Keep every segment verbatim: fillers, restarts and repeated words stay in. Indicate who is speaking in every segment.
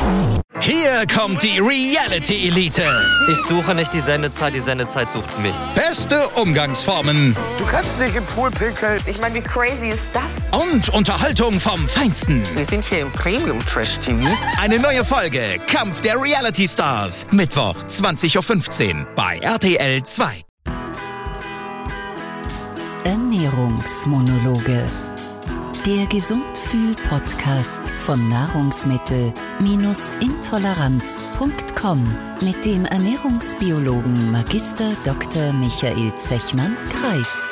Speaker 1: Hier kommt die Reality Elite.
Speaker 2: Ich suche nicht die Sendezeit, die Sendezeit sucht mich.
Speaker 1: Beste Umgangsformen.
Speaker 3: Du kannst nicht im Pool pinkeln.
Speaker 4: Ich meine, wie crazy ist das?
Speaker 1: Und Unterhaltung vom Feinsten.
Speaker 4: Wir sind hier im Premium-Trash-T V.
Speaker 1: Eine neue Folge Kampf der Reality Stars. Mittwoch, zwanzig Uhr fünfzehn bei R T L zwei.
Speaker 5: Ernährungsmonologe. Der Gesundfühl-Podcast von Nahrungsmittel-intoleranz punkt com mit dem Ernährungsbiologen Magister Doktor Michael Zechmann-Kreis.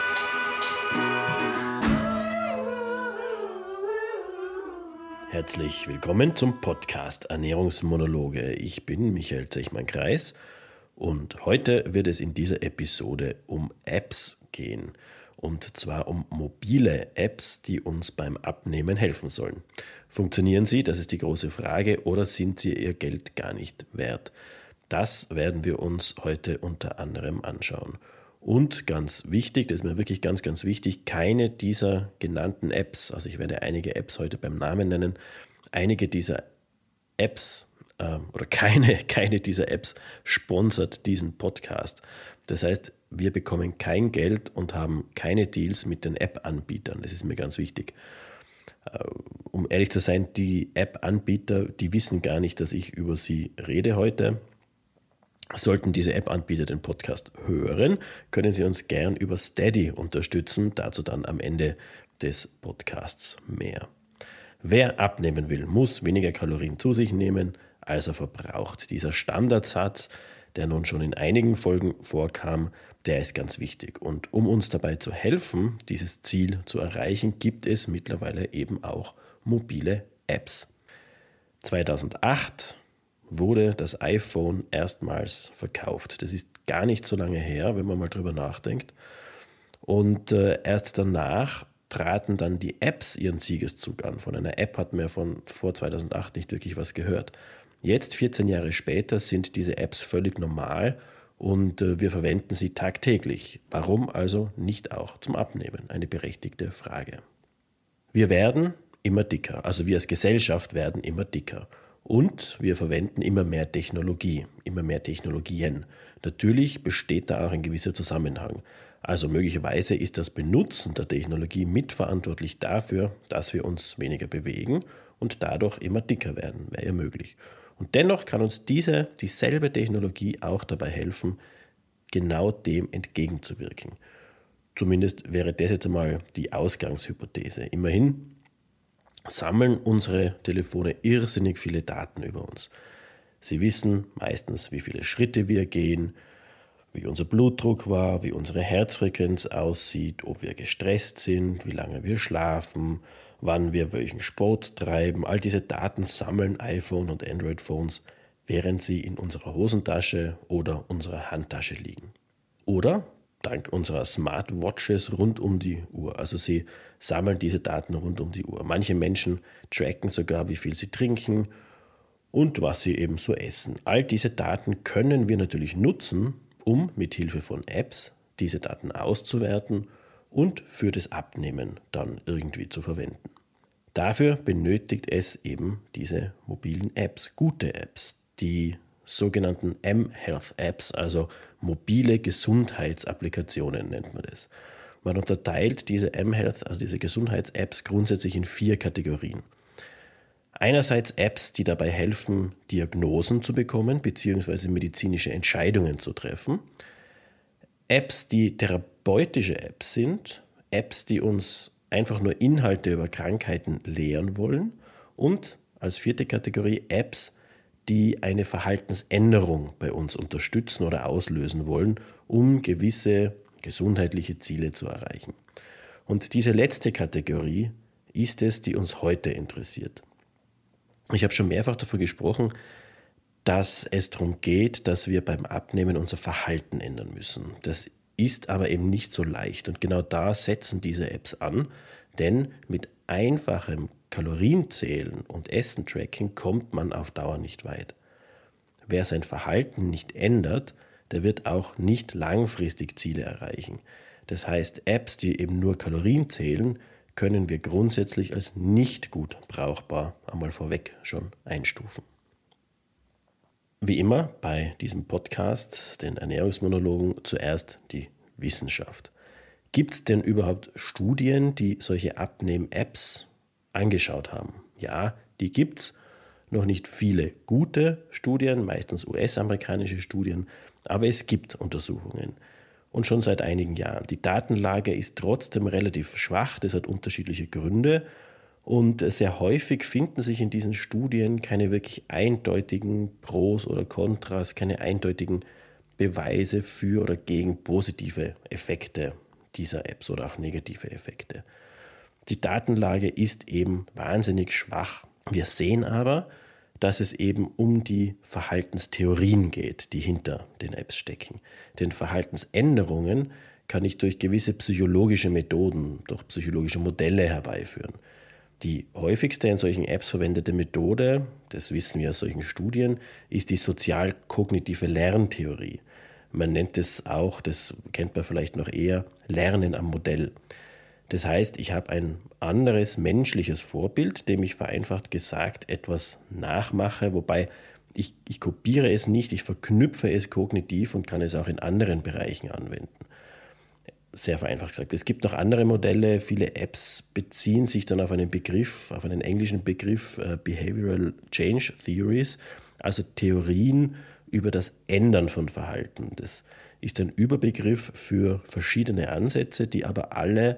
Speaker 6: Herzlich willkommen zum Podcast Ernährungsmonologe. Ich bin Michael Zechmann-Kreis und heute wird es in dieser Episode um Apps gehen. Und zwar um mobile Apps, die uns beim Abnehmen helfen sollen. Funktionieren sie? Das ist die große Frage. Oder sind sie ihr Geld gar nicht wert? Das werden wir uns heute unter anderem anschauen. Und ganz wichtig, das ist mir wirklich ganz, ganz wichtig, keine dieser genannten Apps, also ich werde einige Apps heute beim Namen nennen, einige dieser Apps äh, oder keine, keine dieser Apps sponsert diesen Podcast. Das heißt, wir bekommen kein Geld und haben keine Deals mit den App-Anbietern. Das ist mir ganz wichtig. Um ehrlich zu sein, die App-Anbieter, die wissen gar nicht, dass ich über sie rede heute. Sollten diese App-Anbieter den Podcast hören, können sie uns gern über Steady unterstützen. Dazu dann am Ende des Podcasts mehr. Wer abnehmen will, muss weniger Kalorien zu sich nehmen, als er verbraucht. Dieser Standardsatz, der nun schon in einigen Folgen vorkam, der ist ganz wichtig. Und um uns dabei zu helfen, dieses Ziel zu erreichen, gibt es mittlerweile eben auch mobile Apps. zweitausendacht wurde das iPhone erstmals verkauft. Das ist gar nicht so lange her, wenn man mal drüber nachdenkt. Und äh, erst danach traten dann die Apps ihren Siegeszug an. Von einer App hat man von vor zweitausendacht nicht wirklich was gehört. Jetzt, vierzehn Jahre später, sind diese Apps völlig normal und äh, wir verwenden sie tagtäglich. Warum also nicht auch zum Abnehmen? Eine berechtigte Frage. Wir werden immer dicker, also wir als Gesellschaft werden immer dicker. Und wir verwenden immer mehr Technologie, immer mehr Technologien. Natürlich besteht da auch ein gewisser Zusammenhang. Also möglicherweise ist das Benutzen der Technologie mitverantwortlich dafür, dass wir uns weniger bewegen und dadurch immer dicker werden, wäre ja möglich. Und dennoch kann uns diese, dieselbe Technologie auch dabei helfen, genau dem entgegenzuwirken. Zumindest wäre das jetzt einmal die Ausgangshypothese. Immerhin sammeln unsere Telefone irrsinnig viele Daten über uns. Sie wissen meistens, wie viele Schritte wir gehen, wie unser Blutdruck war, wie unsere Herzfrequenz aussieht, ob wir gestresst sind, wie lange wir schlafen, wann wir welchen Sport treiben. All diese Daten sammeln iPhone und Android-Phones, während sie in unserer Hosentasche oder unserer Handtasche liegen. Oder dank unserer Smartwatches rund um die Uhr. Also sie sammeln diese Daten rund um die Uhr. Manche Menschen tracken sogar, wie viel sie trinken und was sie eben so essen. All diese Daten können wir natürlich nutzen, um mit Hilfe von Apps diese Daten auszuwerten und für das Abnehmen dann irgendwie zu verwenden. Dafür benötigt es eben diese mobilen Apps, gute Apps, die sogenannten M-Health-Apps, also mobile Gesundheitsapplikationen nennt man das. Man unterteilt diese M-Health, also diese Gesundheits-Apps, grundsätzlich in vier Kategorien. Einerseits Apps, die dabei helfen, Diagnosen zu bekommen bzw. medizinische Entscheidungen zu treffen. Apps, die therapeutische Apps sind, Apps, die uns einfach nur Inhalte über Krankheiten lehren wollen und als vierte Kategorie Apps, die eine Verhaltensänderung bei uns unterstützen oder auslösen wollen, um gewisse gesundheitliche Ziele zu erreichen. Und diese letzte Kategorie ist es, die uns heute interessiert. Ich habe schon mehrfach davon gesprochen, dass es darum geht, dass wir beim Abnehmen unser Verhalten ändern müssen. Das ist aber eben nicht so leicht und genau da setzen diese Apps an, denn mit einfachem Kalorienzählen und Essen-Tracking kommt man auf Dauer nicht weit. Wer sein Verhalten nicht ändert, der wird auch nicht langfristig Ziele erreichen. Das heißt, Apps, die eben nur Kalorien zählen, können wir grundsätzlich als nicht gut brauchbar einmal vorweg schon einstufen. Wie immer bei diesem Podcast, den Ernährungsmonologen, zuerst die Wissenschaft. Gibt es denn überhaupt Studien, die solche Abnehm-Apps angeschaut haben? Ja, die gibt es. Noch nicht viele gute Studien, meistens U S-amerikanische Studien, aber es gibt Untersuchungen. Und schon seit einigen Jahren. Die Datenlage ist trotzdem relativ schwach, das hat unterschiedliche Gründe. Und sehr häufig finden sich in diesen Studien keine wirklich eindeutigen Pros oder Kontras, keine eindeutigen Beweise für oder gegen positive Effekte dieser Apps oder auch negative Effekte. Die Datenlage ist eben wahnsinnig schwach. Wir sehen aber, dass es eben um die Verhaltenstheorien geht, die hinter den Apps stecken. Denn Verhaltensänderungen kann ich durch gewisse psychologische Methoden, durch psychologische Modelle herbeiführen. Die häufigste in solchen Apps verwendete Methode, das wissen wir aus solchen Studien, ist die sozial-kognitive Lerntheorie. Man nennt es auch, das kennt man vielleicht noch eher, Lernen am Modell. Das heißt, ich habe ein anderes menschliches Vorbild, dem ich vereinfacht gesagt etwas nachmache, wobei ich, ich kopiere es nicht, ich verknüpfe es kognitiv und kann es auch in anderen Bereichen anwenden. Sehr vereinfacht gesagt. Es gibt noch andere Modelle, viele Apps beziehen sich dann auf einen Begriff, auf einen englischen Begriff, äh, Behavioral Change Theories, also Theorien über das Ändern von Verhalten. Das ist ein Überbegriff für verschiedene Ansätze, die aber alle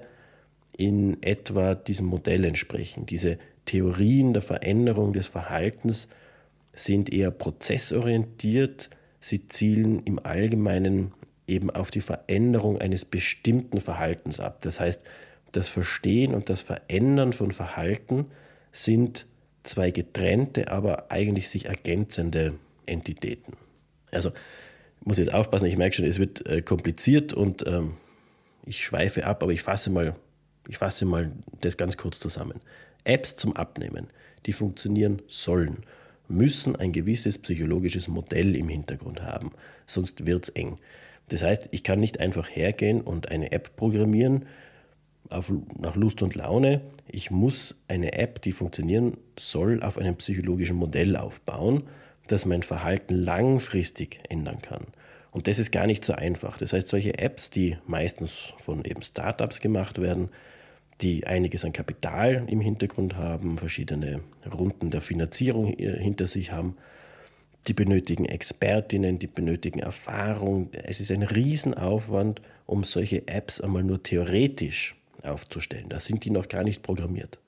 Speaker 6: in etwa diesem Modell entsprechen. Diese Theorien der Veränderung des Verhaltens sind eher prozessorientiert. Sie zielen im Allgemeinen eben auf die Veränderung eines bestimmten Verhaltens ab. Das heißt, das Verstehen und das Verändern von Verhalten sind zwei getrennte, aber eigentlich sich ergänzende Entitäten. Also ich muss jetzt aufpassen, ich merke schon, es wird äh, kompliziert und ähm, ich schweife ab, aber ich fasse mal Ich fasse mal das ganz kurz zusammen. Apps zum Abnehmen, die funktionieren sollen, müssen ein gewisses psychologisches Modell im Hintergrund haben, sonst wird es eng. Das heißt, ich kann nicht einfach hergehen und eine App programmieren auf, nach Lust und Laune. Ich muss eine App, die funktionieren soll, auf einem psychologischen Modell aufbauen, das mein Verhalten langfristig ändern kann. Und das ist gar nicht so einfach. Das heißt, solche Apps, die meistens von eben Startups gemacht werden, die einiges an Kapital im Hintergrund haben, verschiedene Runden der Finanzierung hinter sich haben, die benötigen Expertinnen, die benötigen Erfahrung. Es ist ein Riesenaufwand, um solche Apps einmal nur theoretisch aufzustellen. Da sind die noch gar nicht programmiert.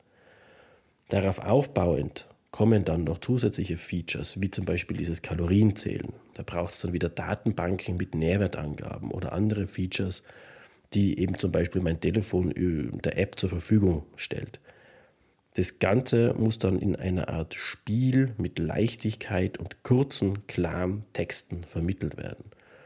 Speaker 6: Darauf aufbauend kommen dann noch zusätzliche Features, wie zum Beispiel dieses Kalorienzählen. Da braucht es dann wieder Datenbanken mit Nährwertangaben oder andere Features, die eben zum Beispiel mein Telefon der App zur Verfügung stellt. Das Ganze muss dann in einer Art Spiel mit Leichtigkeit und kurzen, klaren Texten vermittelt werden.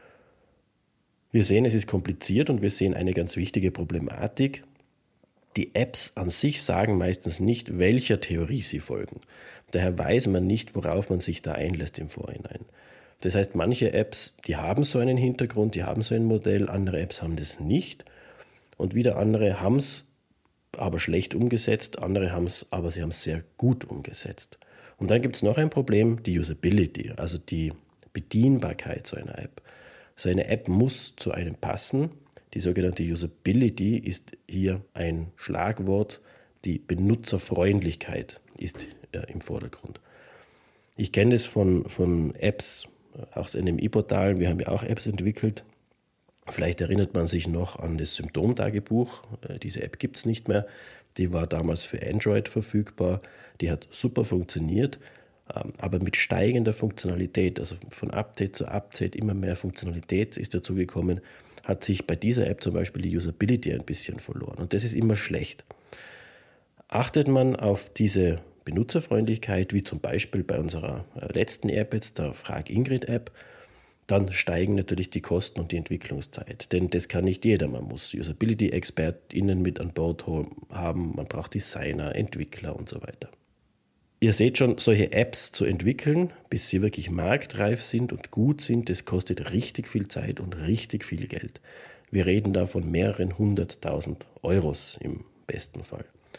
Speaker 6: Wir sehen, es ist kompliziert und wir sehen eine ganz wichtige Problematik. Die Apps an sich sagen meistens nicht, welcher Theorie sie folgen. Daher weiß man nicht, worauf man sich da einlässt im Vorhinein. Das heißt, manche Apps, die haben so einen Hintergrund, die haben so ein Modell, andere Apps haben das nicht. Und wieder andere haben es aber schlecht umgesetzt, andere haben es, aber sie haben es sehr gut umgesetzt. Und dann gibt es noch ein Problem, die Usability, also die Bedienbarkeit so einer App. So eine App muss zu einem passen. Die sogenannte Usability ist hier ein Schlagwort. Die Benutzerfreundlichkeit ist äh, im Vordergrund. Ich kenne das von, von Apps, auch in dem e-Portal. Wir haben ja auch Apps entwickelt. Vielleicht erinnert man sich noch an das Symptomtagebuch. Diese App gibt es nicht mehr. Die war damals für Android verfügbar. Die hat super funktioniert, aber mit steigender Funktionalität, also von Update zu Update immer mehr Funktionalität ist dazu gekommen, hat sich bei dieser App zum Beispiel die Usability ein bisschen verloren. Und das ist immer schlecht. Achtet man auf diese Benutzerfreundlichkeit, wie zum Beispiel bei unserer letzten App jetzt, der Frag Ingrid App, dann steigen natürlich die Kosten und die Entwicklungszeit. Denn das kann nicht jeder. Man muss Usability-ExpertInnen mit an Bord haben, man braucht Designer, Entwickler und so weiter. Ihr seht schon, solche Apps zu entwickeln, bis sie wirklich marktreif sind und gut sind, das kostet richtig viel Zeit und richtig viel Geld. Wir reden da von mehreren hunderttausend Euros im besten Fall.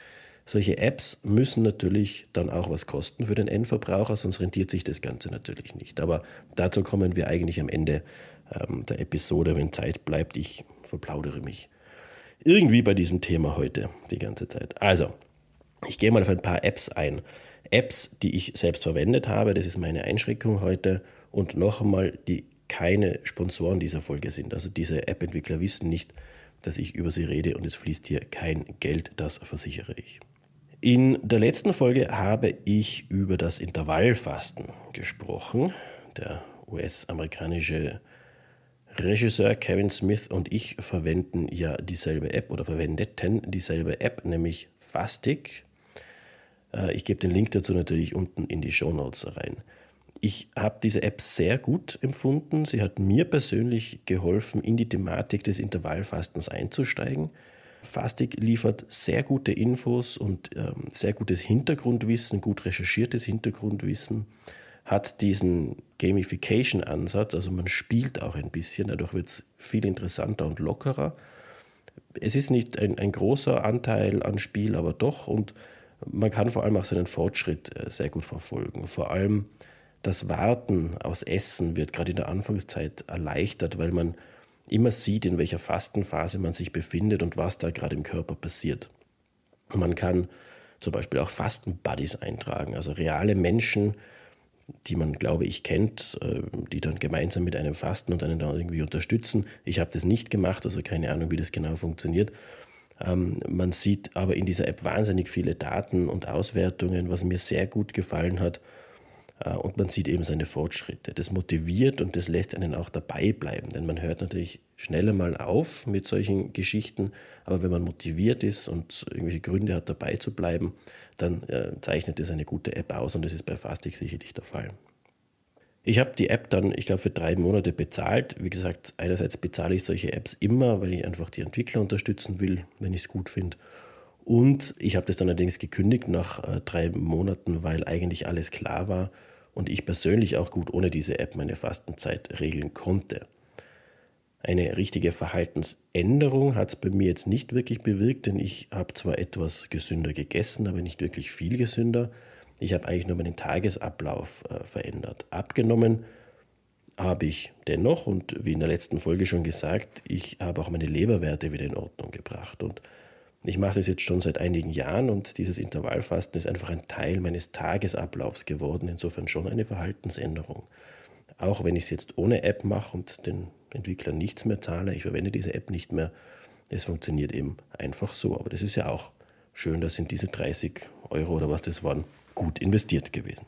Speaker 6: Solche Apps müssen natürlich dann auch was kosten für den Endverbraucher, sonst rentiert sich das Ganze natürlich nicht. Aber dazu kommen wir eigentlich am Ende ähm, der Episode, wenn Zeit bleibt. Ich verplaudere mich irgendwie bei diesem Thema heute die ganze Zeit. Also, ich gehe mal auf ein paar Apps ein. Apps, die ich selbst verwendet habe, das ist meine Einschränkung heute. Und noch einmal, die keine Sponsoren dieser Folge sind. Also diese App-Entwickler wissen nicht, dass ich über sie rede und es fließt hier kein Geld, das versichere ich. In der letzten Folge habe ich über das Intervallfasten gesprochen. Der U S-amerikanische Regisseur Kevin Smith und ich verwenden ja dieselbe App oder verwendeten dieselbe App, nämlich Fastic. Ich gebe den Link dazu natürlich unten in die Shownotes rein. Ich habe diese App sehr gut empfunden. Sie hat mir persönlich geholfen, in die Thematik des Intervallfastens einzusteigen. Fastic liefert sehr gute Infos und ähm, sehr gutes Hintergrundwissen, gut recherchiertes Hintergrundwissen, hat diesen Gamification-Ansatz, also man spielt auch ein bisschen, dadurch wird es viel interessanter und lockerer. Es ist nicht ein, ein großer Anteil an Spiel, aber doch, und man kann vor allem auch seinen Fortschritt äh, sehr gut verfolgen. Vor allem das Warten aufs Essen wird gerade in der Anfangszeit erleichtert, weil man immer sieht, in welcher Fastenphase man sich befindet und was da gerade im Körper passiert. Und man kann zum Beispiel auch Fasten-Buddies eintragen, also reale Menschen, die man, glaube ich, kennt, die dann gemeinsam mit einem fasten und einen dann irgendwie unterstützen. Ich habe das nicht gemacht, also keine Ahnung, wie das genau funktioniert. Man sieht aber in dieser App wahnsinnig viele Daten und Auswertungen, was mir sehr gut gefallen hat. Und man sieht eben seine Fortschritte. Das motiviert und das lässt einen auch dabei bleiben, denn man hört natürlich schneller mal auf mit solchen Geschichten, aber wenn man motiviert ist und irgendwelche Gründe hat, dabei zu bleiben, dann äh, zeichnet das eine gute App aus und das ist bei Fastic sicherlich der Fall. Ich habe die App dann, ich glaube, für drei Monate bezahlt. Wie gesagt, einerseits bezahle ich solche Apps immer, weil ich einfach die Entwickler unterstützen will, wenn ich es gut finde. Und ich habe das dann allerdings gekündigt nach äh, drei Monaten, weil eigentlich alles klar war und ich persönlich auch gut ohne diese App meine Fastenzeit regeln konnte. Eine richtige Verhaltensänderung hat es bei mir jetzt nicht wirklich bewirkt, denn ich habe zwar etwas gesünder gegessen, aber nicht wirklich viel gesünder. Ich habe eigentlich nur meinen Tagesablauf äh, verändert. Abgenommen habe ich dennoch und wie in der letzten Folge schon gesagt, ich habe auch meine Leberwerte wieder in Ordnung gebracht und ich mache das jetzt schon seit einigen Jahren und dieses Intervallfasten ist einfach ein Teil meines Tagesablaufs geworden, insofern schon eine Verhaltensänderung. Auch wenn ich es jetzt ohne App mache und den Entwicklern nichts mehr zahle, ich verwende diese App nicht mehr, es funktioniert eben einfach so. Aber das ist ja auch schön, dass sind diese dreißig Euro oder was das waren, gut investiert gewesen.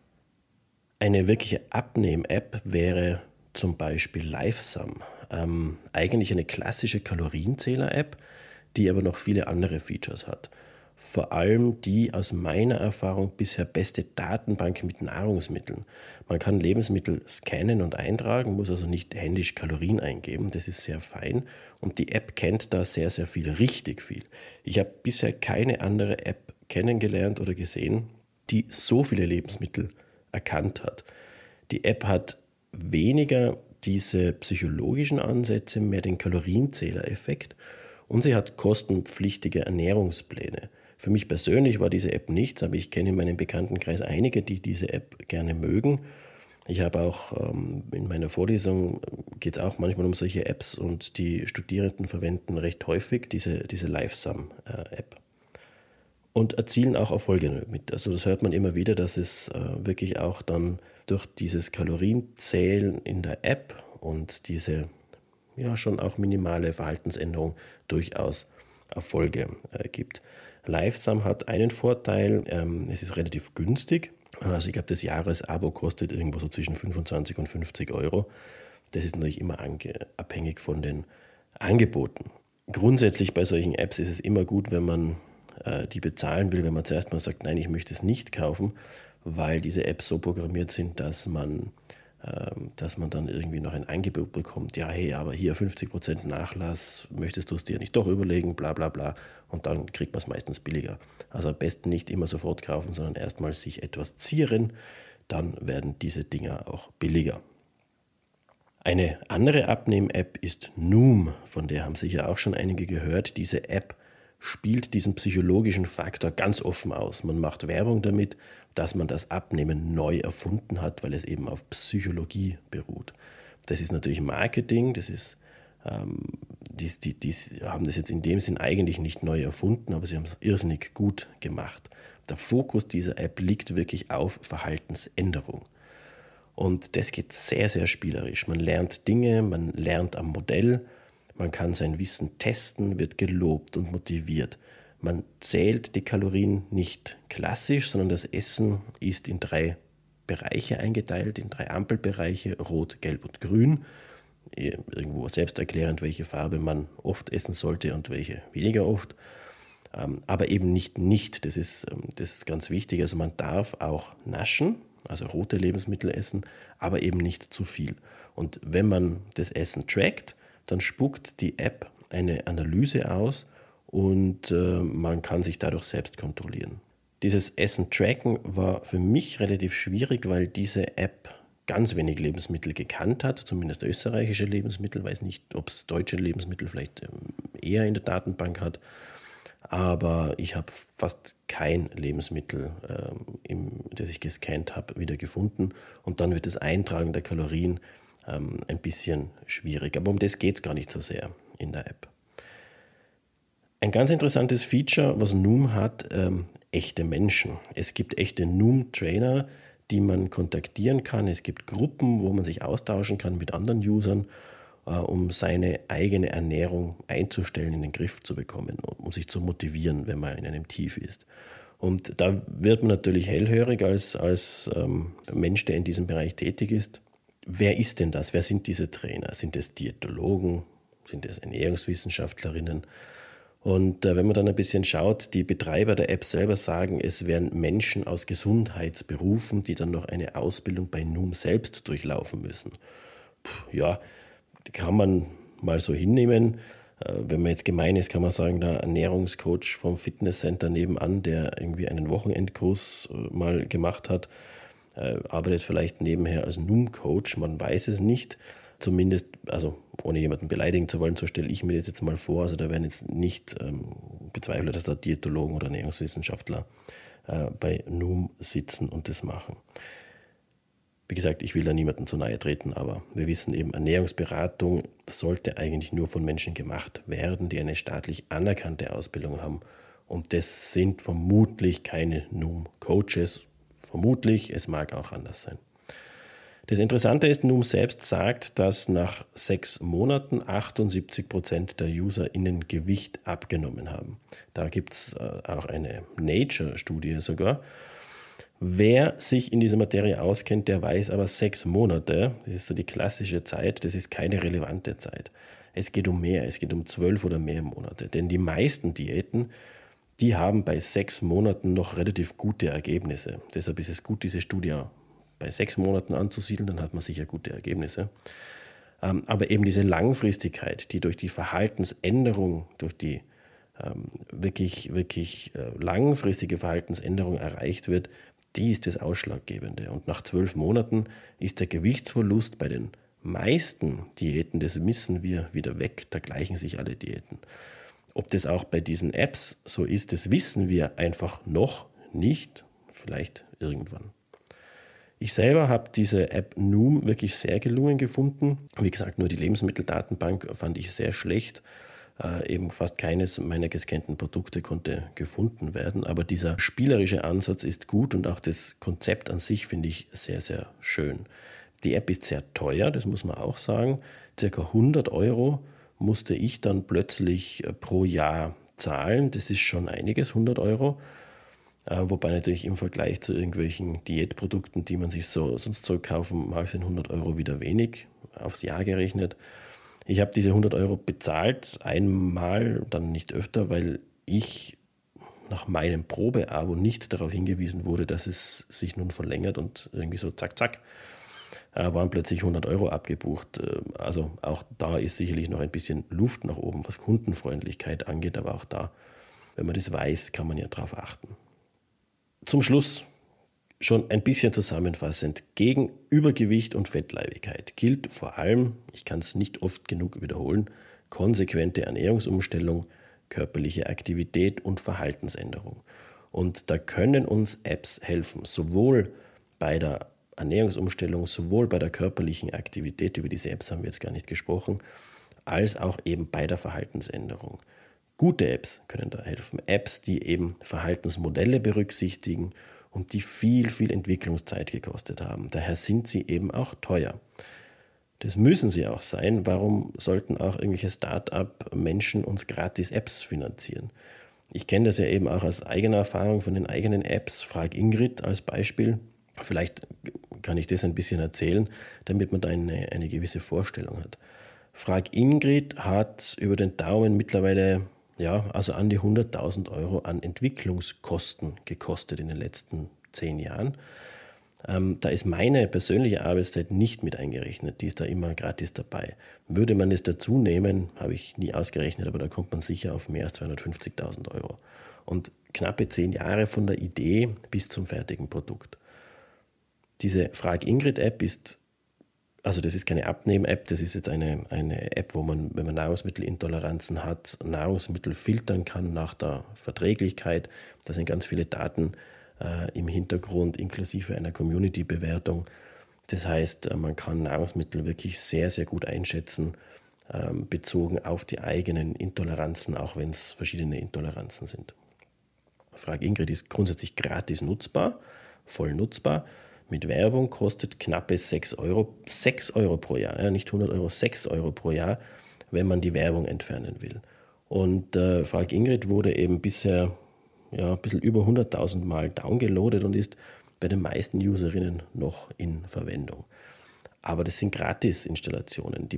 Speaker 6: Eine wirkliche Abnehm-App wäre zum Beispiel Lifesum, ähm, eigentlich eine klassische Kalorienzähler-App, die aber noch viele andere Features hat. Vor allem die aus meiner Erfahrung bisher beste Datenbank mit Nahrungsmitteln. Man kann Lebensmittel scannen und eintragen, muss also nicht händisch Kalorien eingeben, das ist sehr fein und die App kennt da sehr, sehr viel, richtig viel. Ich habe bisher keine andere App kennengelernt oder gesehen, die so viele Lebensmittel erkannt hat. Die App hat weniger diese psychologischen Ansätze, mehr den Kalorienzähler-Effekt. Und sie hat kostenpflichtige Ernährungspläne. Für mich persönlich war diese App nichts, aber ich kenne in meinem Bekanntenkreis einige, die diese App gerne mögen. Ich habe auch ähm, in meiner Vorlesung, geht es auch manchmal um solche Apps und die Studierenden verwenden recht häufig diese, diese Lifesum-App und erzielen auch Erfolge damit. Also das hört man immer wieder, dass es äh, wirklich auch dann durch dieses Kalorienzählen in der App und diese ja schon auch minimale Verhaltensänderung durchaus Erfolge äh, gibt. Lifesum hat einen Vorteil, ähm, es ist relativ günstig. Also ich glaube, das Jahresabo kostet irgendwo so zwischen fünfundzwanzig und fünfzig Euro. Das ist natürlich immer ange- abhängig von den Angeboten. Grundsätzlich bei solchen Apps ist es immer gut, wenn man äh, die bezahlen will, wenn man zuerst mal sagt, nein, ich möchte es nicht kaufen, weil diese Apps so programmiert sind, dass man dass man dann irgendwie noch ein Angebot bekommt, ja, hey, aber hier fünfzig Prozent Nachlass, möchtest du es dir nicht doch überlegen, bla bla bla, und dann kriegt man es meistens billiger. Also am besten nicht immer sofort kaufen, sondern erstmal sich etwas zieren, dann werden diese Dinger auch billiger. Eine andere Abnehm-App ist Noom, von der haben sicher auch schon einige gehört. Diese App spielt diesen psychologischen Faktor ganz offen aus. Man macht Werbung damit, dass man das Abnehmen neu erfunden hat, weil es eben auf Psychologie beruht. Das ist natürlich Marketing, das ist, ähm, die, die, die haben das jetzt in dem Sinn eigentlich nicht neu erfunden, aber sie haben es irrsinnig gut gemacht. Der Fokus dieser App liegt wirklich auf Verhaltensänderung. Und das geht sehr, sehr spielerisch. Man lernt Dinge, man lernt am Modell, man kann sein Wissen testen, wird gelobt und motiviert. Man zählt die Kalorien nicht klassisch, sondern das Essen ist in drei Bereiche eingeteilt, in drei Ampelbereiche, Rot, Gelb und Grün. Irgendwo selbsterklärend, welche Farbe man oft essen sollte und welche weniger oft. Aber eben nicht nicht, das ist, das ist ganz wichtig. Also man darf auch naschen, also rote Lebensmittel essen, aber eben nicht zu viel. Und wenn man das Essen trackt, dann spuckt die App eine Analyse aus und äh, man kann sich dadurch selbst kontrollieren. Dieses Essen-Tracken war für mich relativ schwierig, weil diese App ganz wenig Lebensmittel gekannt hat, zumindest österreichische Lebensmittel, weiß nicht, ob es deutsche Lebensmittel vielleicht eher in der Datenbank hat, aber ich habe fast kein Lebensmittel, äh, im, das ich gescannt habe, wieder gefunden und dann wird das Eintragen der Kalorien ähm, ein bisschen schwierig, aber um das geht es gar nicht so sehr in der App. Ein ganz interessantes Feature, was Noom hat, ähm, echte Menschen. Es gibt echte Noom-Trainer, die man kontaktieren kann. Es gibt Gruppen, wo man sich austauschen kann mit anderen Usern, äh, um seine eigene Ernährung einzustellen, in den Griff zu bekommen, um sich zu motivieren, wenn man in einem Tief ist. Und da wird man natürlich hellhörig als, als ähm, Mensch, der in diesem Bereich tätig ist. Wer ist denn das? Wer sind diese Trainer? Sind es Diätologen? Sind es Ernährungswissenschaftlerinnen? Und äh, wenn man dann ein bisschen schaut, die Betreiber der App selber sagen, es wären Menschen aus Gesundheitsberufen, die dann noch eine Ausbildung bei Noom selbst durchlaufen müssen. Puh, ja, kann man mal so hinnehmen. Äh, wenn man jetzt gemein ist, kann man sagen, der Ernährungscoach vom Fitnesscenter nebenan, der irgendwie einen Wochenendkurs äh, mal gemacht hat, äh, arbeitet vielleicht nebenher als Noom-Coach, man weiß es nicht. Zumindest, also ohne jemanden beleidigen zu wollen, so stelle ich mir das jetzt mal vor. Also da werden jetzt nicht ähm, bezweifelt, dass da Diätologen oder Ernährungswissenschaftler äh, bei Noom sitzen und das machen. Wie gesagt, ich will da niemandem zu nahe treten, aber wir wissen eben, Ernährungsberatung sollte eigentlich nur von Menschen gemacht werden, die eine staatlich anerkannte Ausbildung haben. Und das sind vermutlich keine Noom-Coaches. Vermutlich, es mag auch anders sein. Das Interessante ist, Noom selbst sagt, dass nach sechs Monaten achtundsiebzig Prozent der UserInnen Gewicht abgenommen haben. Da gibt es auch eine Nature-Studie sogar. Wer sich in dieser Materie auskennt, der weiß aber, sechs Monate, das ist so die klassische Zeit, das ist keine relevante Zeit. Es geht um mehr, es geht um zwölf oder mehr Monate. Denn die meisten Diäten, die haben bei sechs Monaten noch relativ gute Ergebnisse. Deshalb ist es gut, diese Studie bei sechs Monaten anzusiedeln, dann hat man sicher gute Ergebnisse. Ähm, aber eben diese Langfristigkeit, die durch die Verhaltensänderung, durch die ähm, wirklich, wirklich äh, langfristige Verhaltensänderung erreicht wird, die ist das Ausschlaggebende. Und nach zwölf Monaten ist der Gewichtsverlust bei den meisten Diäten, das wissen wir, wieder weg. Da gleichen sich alle Diäten. Ob das auch bei diesen Apps so ist, das wissen wir einfach noch nicht. Vielleicht irgendwann. Ich selber habe diese App Noom wirklich sehr gelungen gefunden. Wie gesagt, nur die Lebensmitteldatenbank fand ich sehr schlecht. Äh, eben fast keines meiner gescannten Produkte konnte gefunden werden. Aber dieser spielerische Ansatz ist gut und auch das Konzept an sich finde ich sehr, sehr schön. Die App ist sehr teuer, das muss man auch sagen. Circa hundert Euro musste ich dann plötzlich pro Jahr zahlen. Das ist schon einiges, hundert Euro. Wobei natürlich im Vergleich zu irgendwelchen Diätprodukten, die man sich so sonst so kaufen mag, sind hundert Euro wieder wenig, aufs Jahr gerechnet. Ich habe diese hundert Euro bezahlt, einmal, dann nicht öfter, weil ich nach meinem Probeabo nicht darauf hingewiesen wurde, dass es sich nun verlängert und irgendwie so zack, zack, waren plötzlich hundert Euro abgebucht. Also auch da ist sicherlich noch ein bisschen Luft nach oben, was Kundenfreundlichkeit angeht, aber auch da, wenn man das weiß, kann man ja drauf achten. Zum Schluss schon ein bisschen zusammenfassend. Gegen Übergewicht und Fettleibigkeit gilt vor allem, ich kann es nicht oft genug wiederholen, konsequente Ernährungsumstellung, körperliche Aktivität und Verhaltensänderung. Und da können uns Apps helfen, sowohl bei der Ernährungsumstellung, sowohl bei der körperlichen Aktivität, über diese Apps haben wir jetzt gar nicht gesprochen, als auch eben bei der Verhaltensänderung. Gute Apps können da helfen. Apps, die eben Verhaltensmodelle berücksichtigen und die viel, viel Entwicklungszeit gekostet haben. Daher sind sie eben auch teuer. Das müssen sie auch sein. Warum sollten auch irgendwelche Start-up-Menschen uns gratis Apps finanzieren? Ich kenne das ja eben auch aus eigener Erfahrung von den eigenen Apps. Frag Ingrid als Beispiel. Vielleicht kann ich das ein bisschen erzählen, damit man da eine, eine gewisse Vorstellung hat. Frag Ingrid hat über den Daumen mittlerweile ja, also an die hunderttausend Euro an Entwicklungskosten gekostet in den letzten zehn Jahren. Ähm, da ist meine persönliche Arbeitszeit nicht mit eingerechnet, die ist da immer gratis dabei. Würde man es dazu nehmen, habe ich nie ausgerechnet, aber da kommt man sicher auf mehr als zweihundertfünfzigtausend Euro. Und knappe zehn Jahre von der Idee bis zum fertigen Produkt. Diese Frag Ingrid-App ist, also das ist keine Abnehm-App, das ist jetzt eine, eine App, wo man, wenn man Nahrungsmittelintoleranzen hat, Nahrungsmittel filtern kann nach der Verträglichkeit. Da sind ganz viele Daten äh, im Hintergrund, inklusive einer Community-Bewertung. Das heißt, man kann Nahrungsmittel wirklich sehr, sehr gut einschätzen, äh, bezogen auf die eigenen Intoleranzen, auch wenn es verschiedene Intoleranzen sind. Frag Ingrid ist grundsätzlich gratis nutzbar, voll nutzbar. Mit Werbung kostet knappe sechs Euro, sechs Euro pro Jahr, ja, nicht hundert Euro, sechs Euro pro Jahr, wenn man die Werbung entfernen will. Und äh, Frag Ingrid wurde eben bisher ja, ein bisschen über hunderttausend Mal downgeloadet und ist bei den meisten Userinnen noch in Verwendung. Aber das sind Gratis-Installationen. Die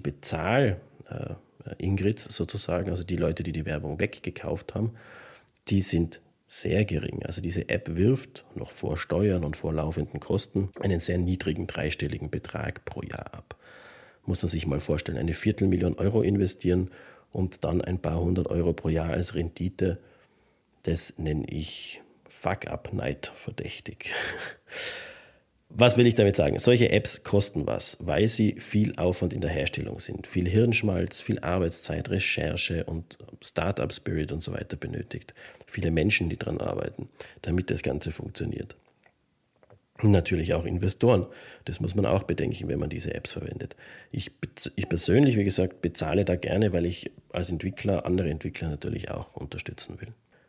Speaker 6: Bezahl-Ingrids äh, sozusagen, also die Leute, die die Werbung weggekauft haben, die sind sehr gering. Also diese App wirft noch vor Steuern und vor laufenden Kosten einen sehr niedrigen dreistelligen Betrag pro Jahr ab. Muss man sich mal vorstellen, eine Viertelmillion Euro investieren und dann ein paar hundert Euro pro Jahr als Rendite, das nenne ich Fuck-up-Night verdächtig. Was will ich damit sagen? Solche Apps kosten was, weil sie viel Aufwand in der Herstellung sind, viel Hirnschmalz, viel Arbeitszeit, Recherche und Startup-Spirit und so weiter benötigt. Viele Menschen, die daran arbeiten, damit das Ganze funktioniert. Und natürlich auch Investoren. Das muss man auch bedenken, wenn man diese Apps verwendet. Ich, ich persönlich, wie gesagt, bezahle da gerne, weil ich als Entwickler andere Entwickler natürlich auch unterstützen will.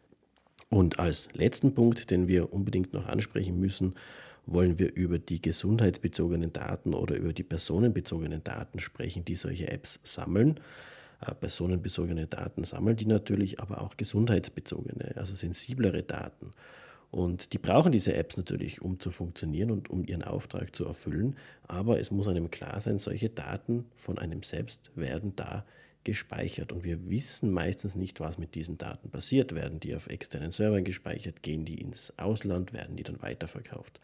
Speaker 6: Und als letzten Punkt, den wir unbedingt noch ansprechen müssen, wollen wir über die gesundheitsbezogenen Daten oder über die personenbezogenen Daten sprechen, die solche Apps sammeln. Äh, personenbezogene Daten sammeln die natürlich, aber auch gesundheitsbezogene, also sensiblere Daten. Und die brauchen diese Apps natürlich, um zu funktionieren und um ihren Auftrag zu erfüllen. Aber es muss einem klar sein, solche Daten von einem selbst werden da gespeichert. Und wir wissen meistens nicht, was mit diesen Daten passiert. Werden die auf externen Servern gespeichert? Gehen die ins Ausland? Werden die dann weiterverkauft?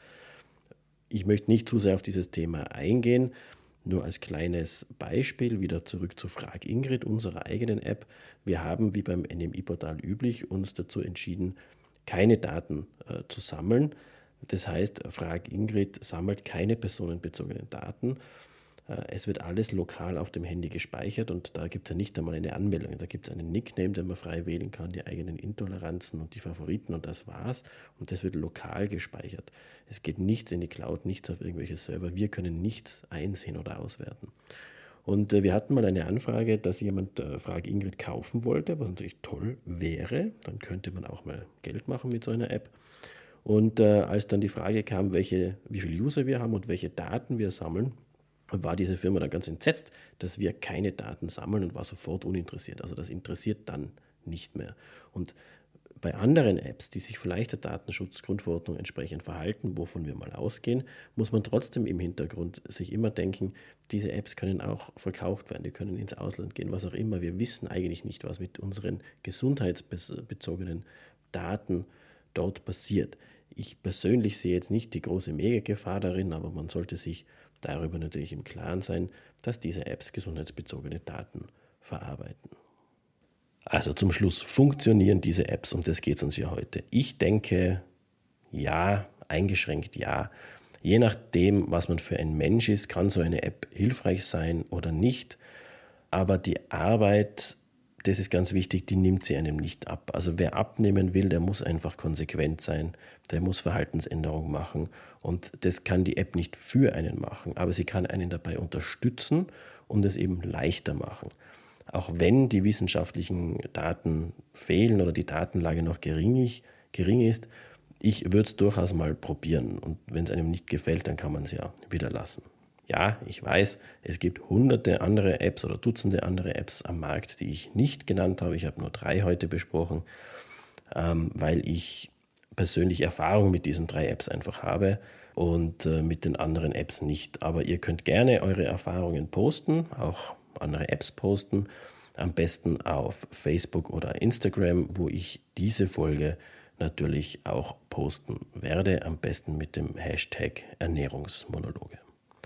Speaker 6: Ich möchte nicht zu sehr auf dieses Thema eingehen, nur als kleines Beispiel wieder zurück zu Frag Ingrid, unserer eigenen App. Wir haben, wie beim N M I-Portal üblich, uns dazu entschieden, keine Daten äh, zu sammeln. Das heißt, Frag Ingrid sammelt keine personenbezogenen Daten. Äh, es wird alles lokal auf dem Handy gespeichert und da gibt es ja nicht einmal eine Anmeldung. Da gibt es einen Nickname, den man frei wählen kann, die eigenen Intoleranzen und die Favoriten und das war's. Und das wird lokal gespeichert. Es geht nichts in die Cloud, nichts auf irgendwelche Server. Wir können nichts einsehen oder auswerten. Und äh, wir hatten mal eine Anfrage, dass jemand äh, Frag Ingrid kaufen wollte, was natürlich toll wäre. Dann könnte man auch mal Geld machen mit so einer App. Und äh, als dann die Frage kam, welche, wie viele User wir haben und welche Daten wir sammeln, war diese Firma dann ganz entsetzt, dass wir keine Daten sammeln und war sofort uninteressiert. Also das interessiert dann nicht mehr. Und bei anderen Apps, die sich vielleicht der Datenschutzgrundverordnung entsprechend verhalten, wovon wir mal ausgehen, muss man trotzdem im Hintergrund sich immer denken, diese Apps können auch verkauft werden, die können ins Ausland gehen, was auch immer. Wir wissen eigentlich nicht, was mit unseren gesundheitsbezogenen Daten dort passiert. Ich persönlich sehe jetzt nicht die große Mega-Gefahr darin, aber man sollte sich darüber natürlich im Klaren sein, dass diese Apps gesundheitsbezogene Daten verarbeiten. Also zum Schluss, funktionieren diese Apps? Um das geht es uns ja heute. Ich denke, ja, eingeschränkt ja. Je nachdem, was man für ein Mensch ist, kann so eine App hilfreich sein oder nicht. Aber die Arbeit das ist ganz wichtig, die nimmt sie einem nicht ab. Also wer abnehmen will, der muss einfach konsequent sein, der muss Verhaltensänderungen machen und das kann die App nicht für einen machen, aber sie kann einen dabei unterstützen und es eben leichter machen. Auch wenn die wissenschaftlichen Daten fehlen oder die Datenlage noch gering, gering ist, ich würde es durchaus mal probieren und wenn es einem nicht gefällt, dann kann man es ja wieder lassen. Ja, ich weiß, es gibt hunderte andere Apps oder Dutzende andere Apps am Markt, die ich nicht genannt habe. Ich habe nur drei heute besprochen, ähm, weil ich persönlich Erfahrung mit diesen drei Apps einfach habe und äh, mit den anderen Apps nicht. Aber ihr könnt gerne eure Erfahrungen posten, auch andere Apps posten, am besten auf Facebook oder Instagram, wo ich diese Folge natürlich auch posten werde, am besten mit dem Hashtag Ernährungsmonologe.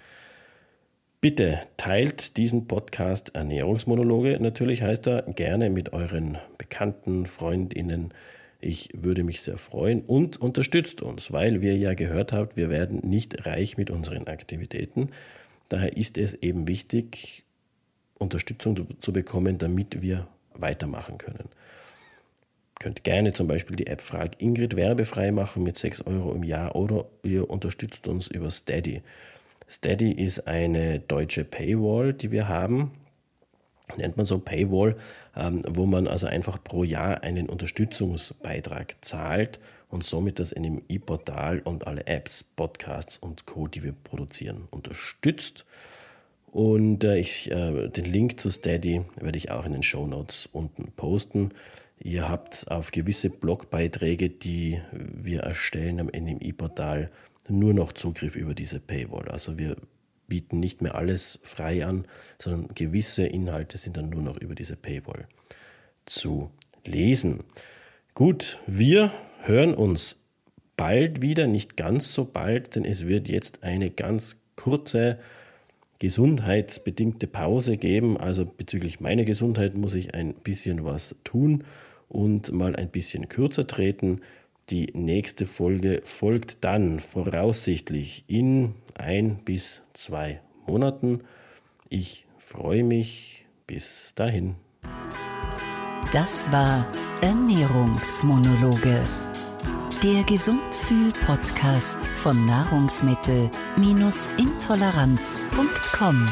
Speaker 6: Bitte teilt diesen Podcast Ernährungsmonologe, natürlich heißt er, gerne mit euren Bekannten, FreundInnen. Ich würde mich sehr freuen und unterstützt uns, weil wir ja gehört habt, wir werden nicht reich mit unseren Aktivitäten. Daher ist es eben wichtig, Unterstützung zu bekommen, damit wir weitermachen können. Ihr könnt gerne zum Beispiel die App Frag Ingrid werbefrei machen mit sechs Euro im Jahr oder ihr unterstützt uns über Steady. Steady ist eine deutsche Paywall, die wir haben, nennt man so Paywall, ähm, wo man also einfach pro Jahr einen Unterstützungsbeitrag zahlt und somit das N M I-Portal und alle Apps, Podcasts und Co., die wir produzieren, unterstützt. Und äh, ich, äh, den Link zu Steady werde ich auch in den Shownotes unten posten. Ihr habt auf gewisse Blogbeiträge, die wir erstellen am N M I-Portal, nur noch Zugriff über diese Paywall. Also wir bieten nicht mehr alles frei an, sondern gewisse Inhalte sind dann nur noch über diese Paywall zu lesen. Gut, wir hören uns bald wieder, nicht ganz so bald, denn es wird jetzt eine ganz kurze gesundheitsbedingte Pause geben. Also bezüglich meiner Gesundheit muss ich ein bisschen was tun und mal ein bisschen kürzer treten. Die nächste Folge folgt dann voraussichtlich in ein bis zwei Monaten. Ich freue mich. Bis dahin.
Speaker 5: Das war Ernährungsmonologe. Der Gesundfühl-Podcast von Nahrungsmittel-intoleranz punkt com.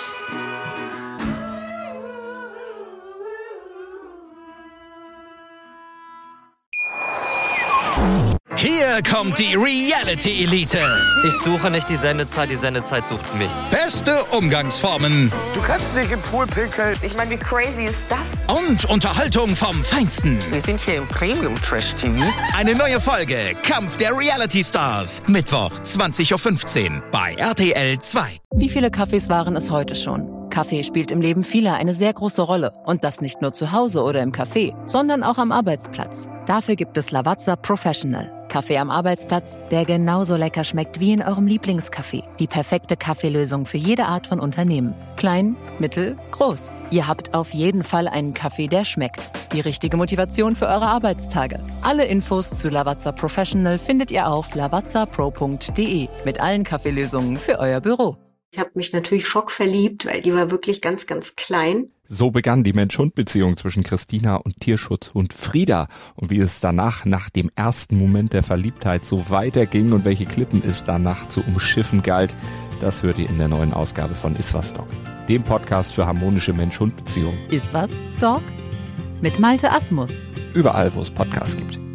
Speaker 1: Hier kommt die Reality Elite.
Speaker 2: Ich suche nicht die Sendezeit, die Sendezeit sucht mich.
Speaker 1: Beste Umgangsformen
Speaker 3: Du kannst dich im Pool pinkeln.
Speaker 4: Ich meine, wie crazy ist das?
Speaker 1: und Unterhaltung vom Feinsten.
Speaker 4: Wir sind hier im Premium-Trash-T V.
Speaker 1: Eine neue Folge Kampf der Reality Stars. Mittwoch, zwanzig Uhr fünfzehn bei R T L zwei.
Speaker 7: Wie viele Kaffees waren es heute schon? Kaffee spielt im Leben vieler eine sehr große Rolle. Und das nicht nur zu Hause oder im Café, sondern auch am Arbeitsplatz. Dafür gibt es Lavazza Professional. Kaffee am Arbeitsplatz, der genauso lecker schmeckt wie in eurem Lieblingscafé. Die perfekte Kaffeelösung für jede Art von Unternehmen. Klein, mittel, groß. Ihr habt auf jeden Fall einen Kaffee, der schmeckt. Die richtige Motivation für eure Arbeitstage. Alle Infos zu Lavazza Professional findet ihr auf lavazza pro punkt de mit allen Kaffeelösungen für euer Büro.
Speaker 8: Ich habe mich natürlich schockverliebt, weil die war wirklich ganz, ganz klein.
Speaker 9: So begann die Mensch-Hund-Beziehung zwischen Christina und Tierschutzhund Frieda. Und wie es danach, nach dem ersten Moment der Verliebtheit, so weiterging und welche Klippen es danach zu umschiffen galt, das hört ihr in der neuen Ausgabe von Iswas Dog, dem Podcast für harmonische Mensch-Hund-Beziehungen.
Speaker 7: Iswas Dog? Mit Malte Asmus.
Speaker 9: Überall, wo es Podcasts gibt.